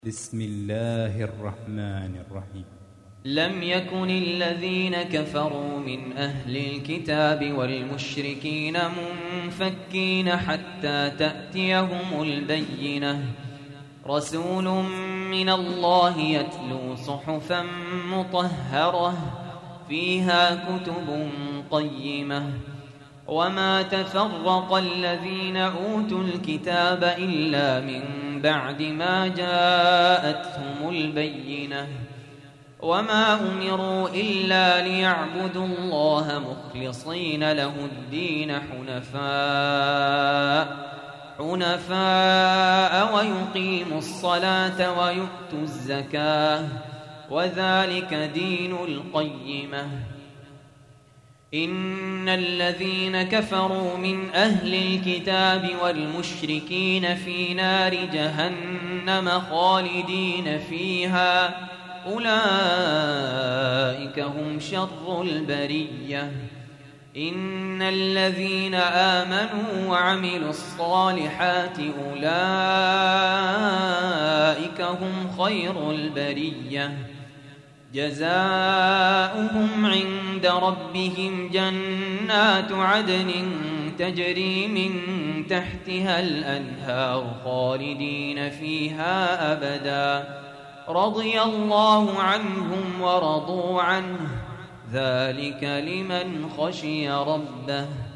بسم الله الرحمن الرحيم. لم يكن الذين كفروا من أهل الكتاب والمشركين منفكين حتى تأتيهم البينة. رسول من الله يتلو صحفا مطهرة فيها كتب قيمة. وما تفرق الذين أوتوا الكتاب إلا من بعد ما جاءتهم البينة. وما أمروا إلا ليعبدوا الله مخلصين له الدين حنفاء ويقيموا الصلاة ويؤتوا الزكاة وذلك دين القيمة. إن الذين كفروا من أهل الكتاب والمشركين في نار جهنم خالدين فيها أولئك هم شر البرية. إن الذين آمنوا وعملوا الصالحات أولئك هم خير البرية. جزاؤهم عند ربهم جنات عدن تجري من تحتها الأنهار خالدين فيها أبدا. رضي الله عنهم ورضوا عنه ذلك لمن خشي ربه.